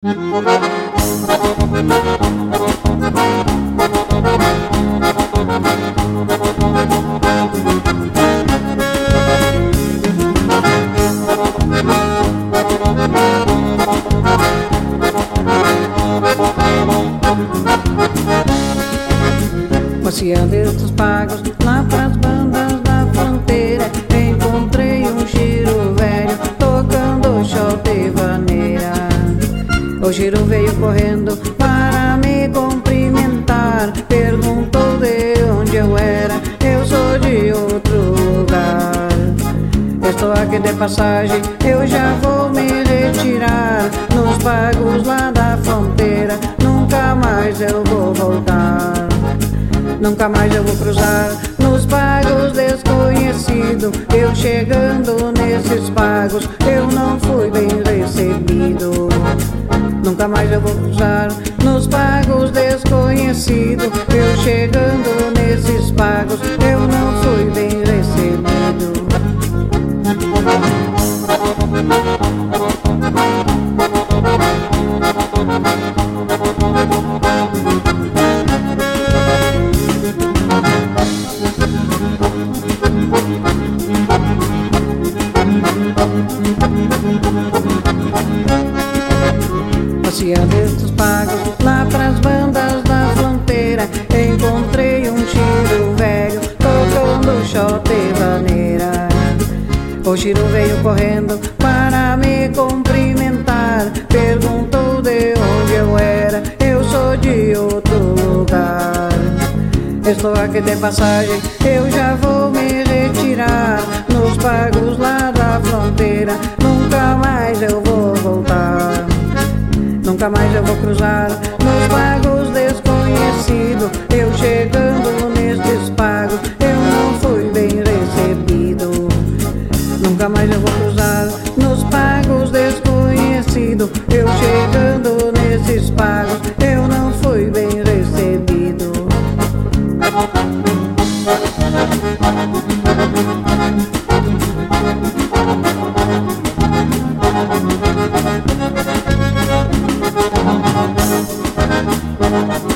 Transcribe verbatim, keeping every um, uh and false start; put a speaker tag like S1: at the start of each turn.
S1: Passeando estes pagos lá pras bandas da fronteira, encontrei um giro velho tocando chotevaneira. O giro veio correndo para me cumprimentar, perguntou de onde eu era, eu sou de outro lugar. Estou aqui de passagem, eu já vou me retirar. Nos pagos lá da fronteira, nunca mais eu vou voltar. Nunca mais eu vou cruzar nos pagos desconhecidos. Eu chegando nesses pagos, eu não fui bem recebido. Nunca mais eu vou cruzar nos pagos desconhecidos. Eu chegando nesses pagos, eu não fui bem recebido. Passeando estes pagos lá pras bandas da fronteira, encontrei um giro velho tocando chotevaneira. O giro veio correndo para me cumprimentar, perguntou de onde eu era, eu sou de outro lugar. Estou aqui de passagem, eu já vou me retirar. Nos pagos lá da fronteira, nunca mais eu vou voltar. Nunca mais eu vou cruzar nos pagos desconhecidos. Eu chegando nestes pagos, eu não fui bem recebido. Nunca mais eu vou cruzar nos pagos desconhecidos. Eu chegando nesses pagos, eu não fui bem recebido. Thank you.